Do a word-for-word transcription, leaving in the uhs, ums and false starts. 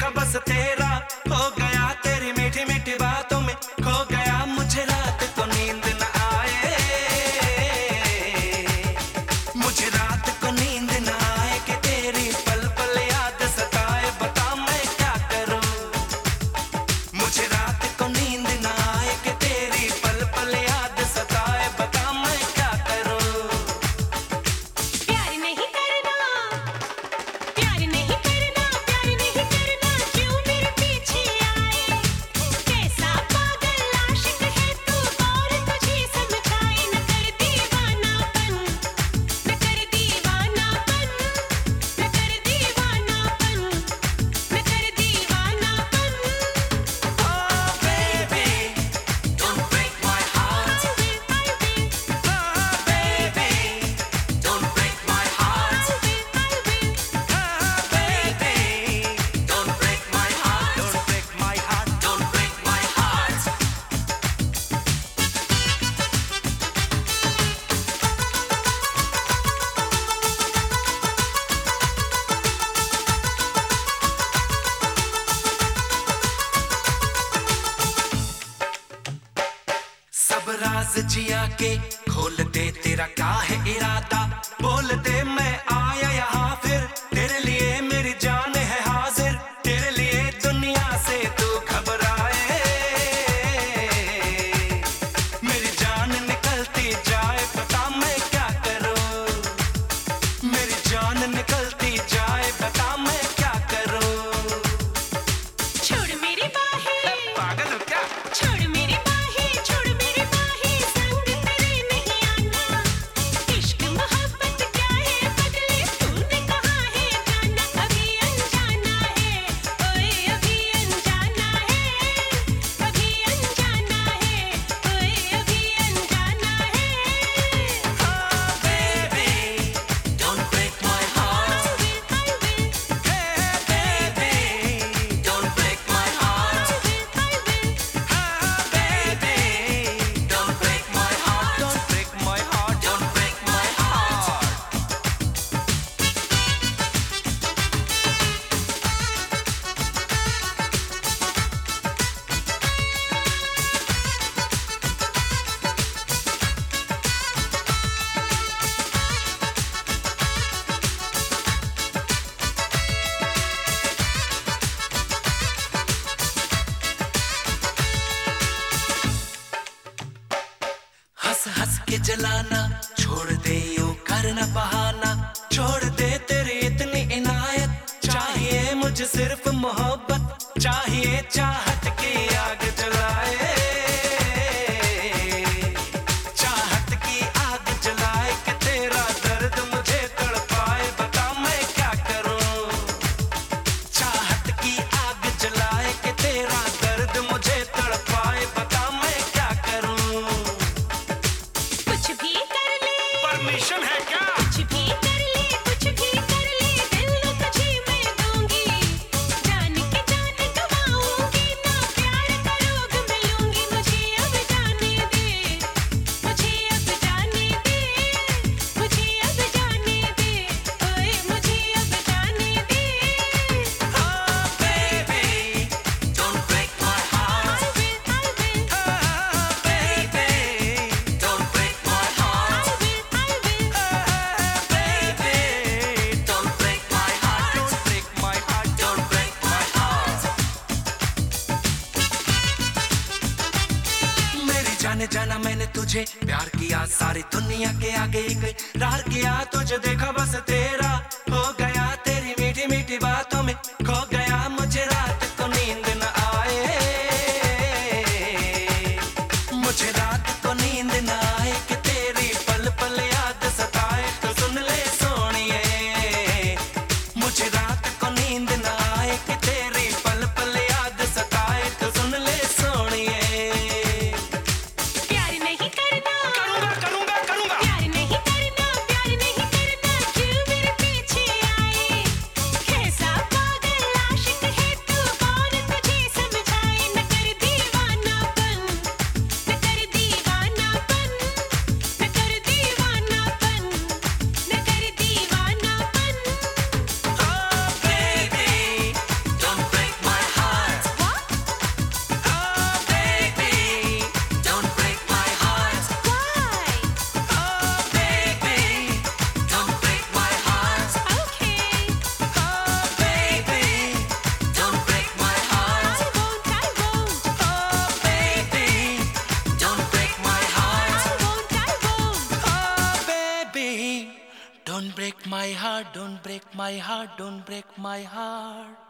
देखा बस तेरा हो गया, तेरी मीठी मीठी बातों में खो गया, मुझे रात को नींद न आए, मुझे रात को नींद न आए कि तेरी पल पल याद सताए, बता मैं क्या करूं, मुझे रात को नींद न आए कि तेरी पल पल याद सताए, बता मैं क्या करूं। प्यार नहीं करना, प्यार नहीं करना, प्यार नहीं करना, क्यों मेरे पीछे आए, कैसा पागल आशिक है तू और तुझे समझाए, न कर दीवानापन, न कर दीवानापन, न कर दीवानापन, न कर दीवानापन। Oh baby, don't break my heart. I will, I will, Oh baby, don't break my heart. I will, I will. Oh baby, don't break my heart. Don't break my heart. Don't break my heart. सब राज जिया के खोल दे, तेरा क्या है इरादा, बोल दे मैं आया यहाँ फिर, तेरे लिए मेरी जान है हाजिर, तेरे लिए दुनिया से तू घबराए, मेरी जान निकलती जाए, बता मैं क्या करूं, मेरी जान निकलती जाए, बता मैं क्या करूं। छोड़ मेरी बाहें, पागल हो क्या? छोड़ मेरी बाहें, छोड़ मेरी बाहें, संग तेरे नहीं आना, इश्क मोहब्बत क्या है बदले, तूने कहा है जाना, अभी अनजाना है, ओए अभी अनजाना है, अभी अनजाना है, ओए अभी अनजाना है। Oh baby, don't break my heart. I will, I will, Hey baby, don't break my heart. I will, I will. Oh baby, don't break my heart. Don't break my heart. Don't break my heart. हंस हंस के जलाना छोड़ दे, यूं करना बहाना छोड़ दे, तेरी इतनी इनायत, चाहिए मुझे सिर्फ मोहब्बत, चाहिए चाहत की आग जलाए, चाहत की आग जलाए कि तेरा दर्द मुझे तड़पाए, बता मैं क्या करूं, चाहत की आग जलाए कि तेरा दर्द मुझे तड़पाए, बता मैं क्या करूं। कुछ भी कर ले, परमिशन है क्या? कुछ भी कर ले, कुछ भी कर ले, दिल तुझे मैं दूंगी, जान के जान गवाऊंगी, ना प्यार का रोग मैं लूंगी, मुझे अब जाने दे, मुझे अब जाने दे, मुझे अब जाने दे, ओए मुझे अब जाने दे। Oh baby, don't break my heart. I will, I will, Oh baby, don't break my heart. I will, I will. Oh baby, don't break my heart. Don't break my heart. Don't break my heart. मेरी जाने जाना मैंने तुझे प्यार किया, सारी दुनिया के आगे इकरार किया, तुझे देखा बस तेरा हो गया, तेरी मीठी मीठी बातों में खो गया, मुझे रात को नींद न आए, मुझे रात को नींद न आए कि तेरी पल पल याद सताए, तो सुन ले सोनिए, मुझे रात को नींद न आए कि तेरी पल पल याद सताए, तो सुन ले सोनिए। प्यार नहीं करना, करूंगा करूंगा करूंगा। प्यार नहीं करना, प्यार नहीं करना, क्यों मेरे पीछे आए, कैसा पागल आशिक my heart, don't break my heart, don't break my heart.